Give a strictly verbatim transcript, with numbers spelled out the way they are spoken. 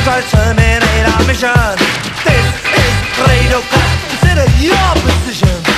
try to terminate our mission. This is Radio Cut. Consider your position.